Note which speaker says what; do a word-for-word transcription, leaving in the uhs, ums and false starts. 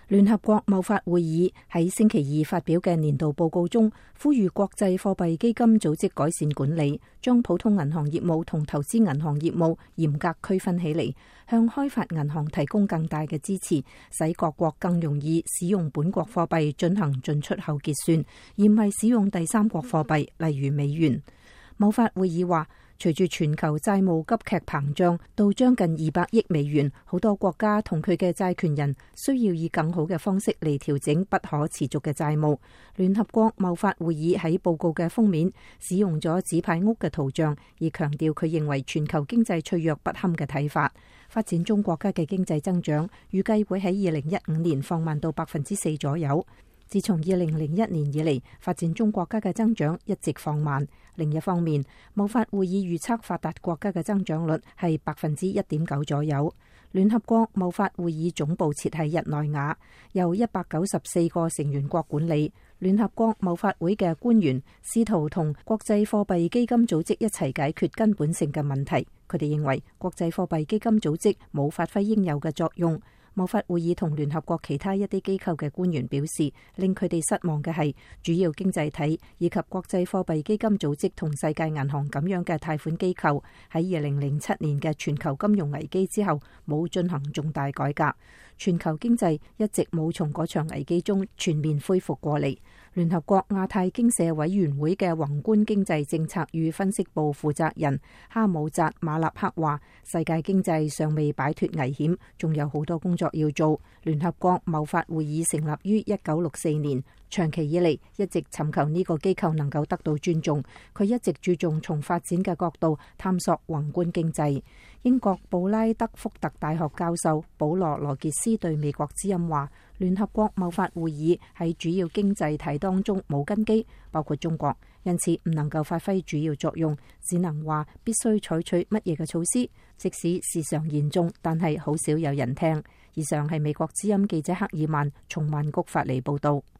Speaker 1: 聯合國貿發會議喺星期二發表嘅年度報告中，呼籲國際貨幣基金組織改善管理，將普通銀行業務同投資銀行業務嚴格區分起嚟，向開發銀行提供更大嘅支持，使各國更容易使用本國貨幣進行進出口結算，而唔係使用第三國貨幣，例如美元。貿發會議話，隨住全球債務急劇膨脹到將近二百億美元，好多國家同佢嘅債權人需要以更好嘅方式嚟調整不可持續嘅債務。聯合國貿發會議喺報告嘅封面使用咗紙牌屋嘅圖像，以強調佢認為全球經濟脆弱不堪嘅睇法。發展中國家嘅經濟增長預計會喺二零一五年放慢到百分之四左右。自從二零零一年以嚟，發展中國家嘅增長一直放慢。另一方面，貿發會議預測發達國家嘅增長率係百分之一點九左右。聯合國貿發會議總部設喺日內瓦，由一百九十四個成員國管理。聯合國貿發會嘅官員試圖同國際貨幣基金組織一齊解決根本性嘅問題。佢哋認為國際貨幣基金組織冇發揮應有嘅作用。貿發會議同聯合國其他一啲機構嘅官員表示，令佢哋失望嘅係主要經濟體以及國際貨幣基金組織同世界銀行咁樣嘅貸款機構喺二零零七年嘅全球金融危機之後冇進行重大改革，全球經濟一直冇從嗰場危機中全面恢復過嚟。聯合國亞太經社委員會嘅宏觀經濟政策與分析部負責人哈姆扎馬納克話，世界經濟尚未擺脫危險，仲有好多工作要做。聯合國貿發會議成立於一九六四年，長期以嚟一直尋求呢個機構能夠得到尊重。佢一直注重從發展嘅角度探索宏觀經濟。英國布拉德福特大學教授保羅羅傑斯對美國之音話，聯合國貿發會議喺主要經濟體當中冇根基，包括中國，因此唔能夠發揮主要作用，只能話必須採取乜嘢嘅措施，即使事常嚴重，但係好少有人聽。以上係美國之音記者克爾曼從曼谷發嚟報道。